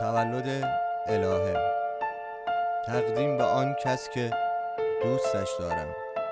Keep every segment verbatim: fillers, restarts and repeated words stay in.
تولد الهه، تقدیم به آن کس که دوستش دارم.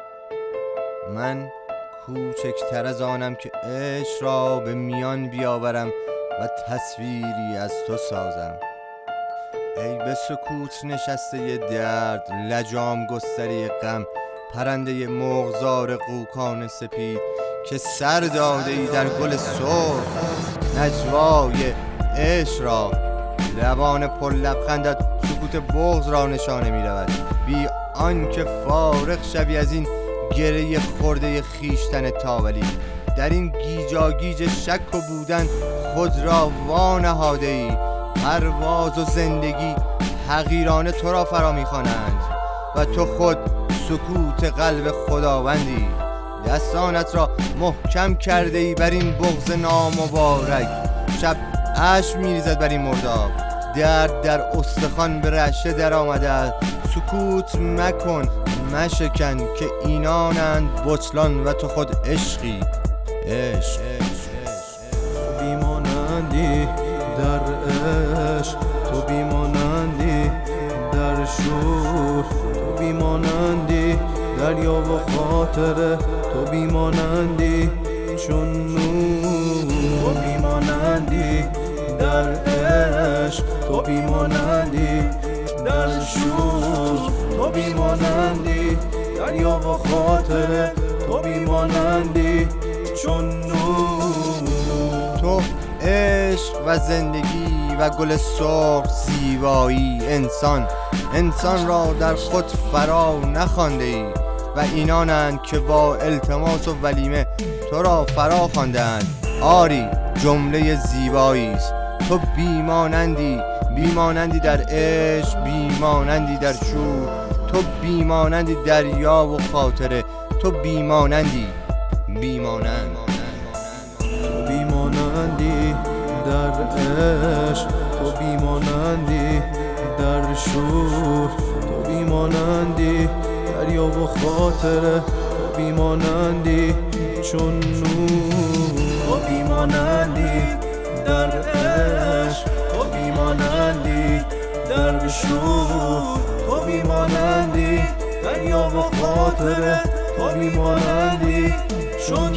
من کوچکتر از آنم که عشق را به میان بیاورم و تصویری از تو سازم. ای به سکوت نشسته ی درد، لجام گستره غم، پرنده مرغزار قوکان سپید که سر داده ای در گل سرخ نجوای عشق را. لبان پر لبخندت سکوت بغض را نشانه می رود، بی آن که فارغ شوی از این گره خورده خیشتن تاولی. در این گیجاگیج شک و بودن خود را وانهاده ای. پرواز و زندگی حقیرانه تو را فرا می خوانند و تو خود سکوت قلب خداوندی. دستانت را محکم کرده ای بر این بغض نامبارک. شب اشک می ریزد بر این مرداب، درد در استخوان به رعشه در آمده است. سکوت مکن مشکن که اینانند بطلان و تو خود عشقی. عشق تو بیمانندی در عشق، تو بیمانندی در شور، تو بیمانندی دریا و خاطره، تو بیمانندی چون نور، تو بیمانندی در عشق، تو بیمانندی در شور، تو بیمانندی دریا و خاطره، تو بیمانندی چون نور. تو عشق و زندگی و گل سرخ زیبایی، انسان انسان را در خود فرا نخوانده ای و اینانند که با التماس و ولیمه تو را فرا خواندند. آری جمله زیبایی است. تو بیمانندی بیمانندی در عشق، بیمانندی در شور، تو بیمانندی دریا و خاطره، تو بیمانندی بیمانند تو بیمانندی در عشق، تو بیمانندی در شور، تو بیمانندی دریا و خاطره، تو بیمانندی چون نور، تو بیمانندی در عشق، تو بیمانندی در شور، تو بیمانندی دریا و خاطره، تو بیمانندی چون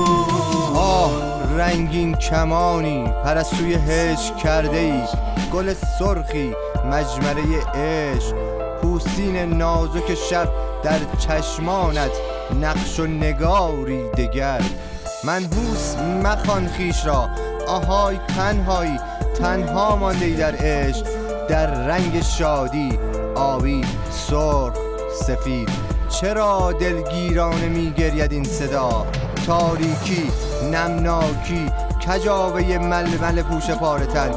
نور. آه رنگین کمانی پرستوی هجر کرده ای، گل سرخی مجمره عشق، پوستین نازک شب در چشمانت نقش و نگاری دگر. منحوس مخوان خویش را، آهای تنهایی تنها مانده ای در عشق، در رنگ شادی آبی سرخ سفید. چرا دلگیرانه می گرید این صدا؟ تاریکی نمناکی کجاوه ململ پوش پاره تن،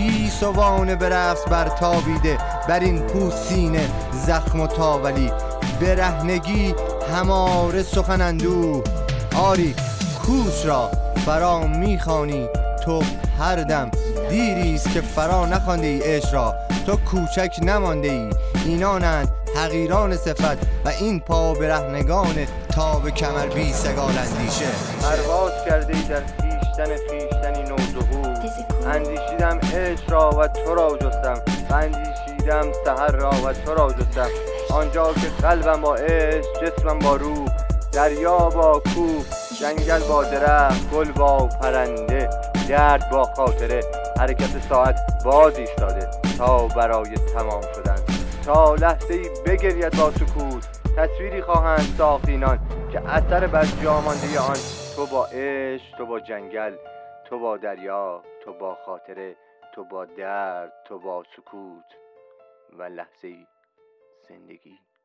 گیسوان به رقص بر تابیده بر این پوستین زخم و تاولی. برهنگی هماره سخن اندوه، آری کوش را فرا میخوانی تو هر دم. دیریست که فرا نخوانده ای عشق را، تو کوچک نمانده ای. اینانند حقیران صفت و این پا برهنگان تا به کمر بی سگال اندیشه. پرواز کرده ای در خیشتن خیشتنی نوظهور، اندیشیدم عشق را و تو را جستم و اندیشیدم سحر را و تو را جستم. آنجا که قلبم با عشق، جسمم با روح، دریا با کوه، جنگل با درخت، گل با پرنده، درد با خاطره. حرکت ساعت باز ایستاده تا برای تمام شدن، تا لحظه ای بگرید با سکوت. تصویری خواهند ساخت اینان که اثر بر جا مانده آن. تو با عشق، تو با جنگل، تو با دریا، تو با خاطره، تو با درد، تو با سکوت و لحظه ای زندگی.